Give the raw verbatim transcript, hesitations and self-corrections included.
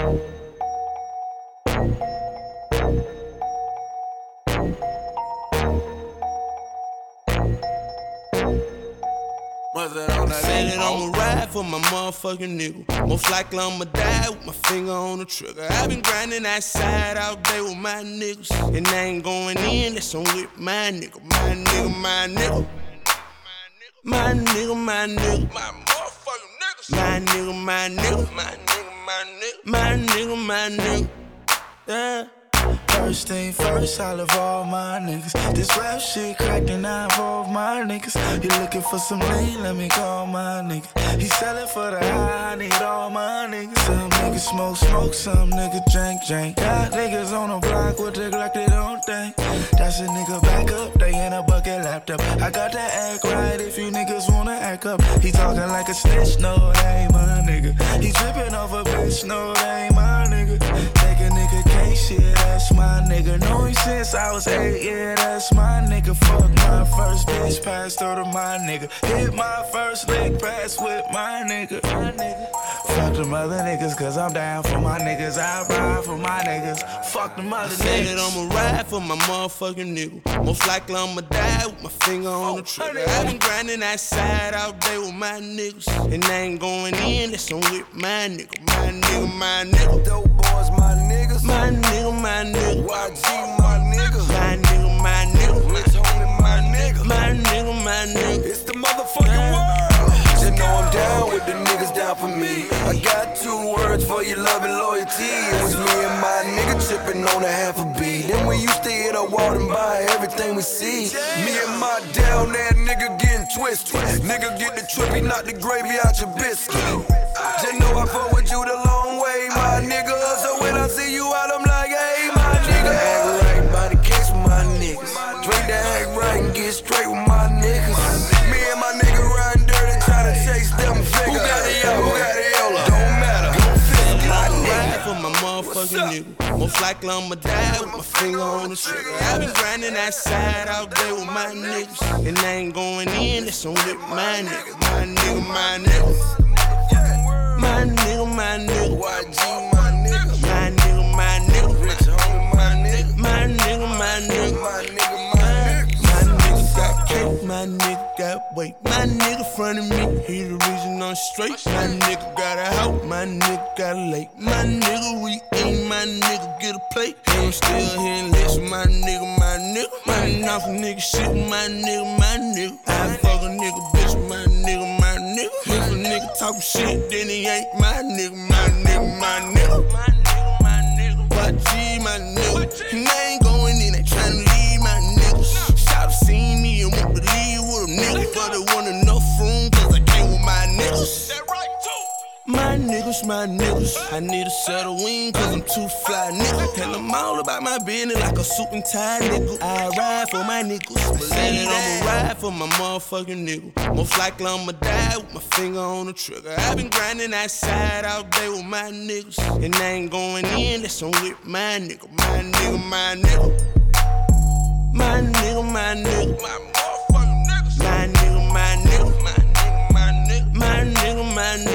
Said that I'ma ride for my motherfucking nigga. Most likely I'ma die with my finger on the trigger. I been grinding outside all day with my niggas, and I ain't going in, that's on with my nigga. My nigga, my nigga. My nigga, my nigga. My motherfucking niggas. My nigga, my nigga. My nigga, my nigga. My nigga, my nigga. Yeah. First thing first, I love all my niggas. This rap shit crackin', I involve my niggas. You looking for some lean, let me call my nigga. He sellin' for the high, I need all my niggas. Some niggas smoke, smoke, some niggas drink, drink. Got niggas on the block with the Glock, they don't think. That's a nigga back up, they in a bucket laptop. I got to act right if you niggas wanna act up. He talking like a snitch, no, that ain't my nigga. He trippin' off a bitch, no, that ain't my nigga. Take a nigga case, yeah, that's my nigga. Know him since I was eight, yeah, that's my nigga. Fuck my first bitch, passed her to my nigga. Hit my first lick, pass with my nigga. My nigga. Fuck them other niggas, cause I'm down for my niggas. I ride for my niggas. Fuck them other niggas. Said that I'ma ride for my motherfucking nigga. Most likely I'ma die with my finger on the trigger. I been grinding outside all day with my niggas, and I ain't going in, that's on with my nigga. My nigga, my nigga. Dope boys, my niggas. My nigga, my nigga. Y G, my nigga. My nigga, my nigga. Rich homie, my nigga. My nigga, my nigga. It's the motherfucking world. Just know I'm down with the niggas down for me. I got two words for your love and loyalty. It was me and my nigga tripping on a half a beat. Then we used to hit a wall and buy everything we see. Me and my down there nigga getting twisted. Nigga get the trippy, knock the gravy out your biscuit. Just know I fuck with you the long way, my nigga. So when I see you out, I'm like, hey, my nigga. Act right by the case with my niggas. Drink the act right and get straight with my niggas. Me and my nigga riding dirty, trying to chase them figures. Who got the yo? Who got the yola? Don't matter. I ride for my motherfucking nigga. Most likely I'ma die with my finger on the trigger. I been grinding outside all day with my niggas, and I ain't going in, that's on with my nigga. My nigga, my nigga. My nigga, my nigga. Y G, my nigga. My nigga, my nigga. Rich homie, my nigga. My nigga, my nigga. My nigga, my nigga. My nigga got cake, my nigga got weight. My nigga front of me, he the reason I'm straight. My nigga got a house, my nigga got a lake. My nigga, we eat, my nigga get a plate. And I'm still here and listen, my nigga, my nigga. Running off a nigga shit, my nigga, my nigga. I fuck a nigga, bitch, my nigga, my nigga. If a nigga talk shit, then he ain't my nigga, my nigga, my nigga. My nigga, my nigga. Y G, my nigga. And I ain't going in, they tryna leave my niggas. Shout seen me and won't believe with a nigga, but they want enough room cause I came with my niggas. That right too. My niggas, my niggas. I need a set of wings cause I'm too fly, nigga. And I'm all about my business like a suit and tie, nigga. I ride for my niggas. Believe that I'ma ride for my motherfucking nigga. Most likely I'ma die with my finger on the trigger. I been grinding outside all day with my niggas, and I ain't going in, that's on with my nigga. My nigga, my nigga. My nigga, my nigga. My motherfucking niggas. My nigga, my nigga. My nigga, my nigga. My nigga, my nigga.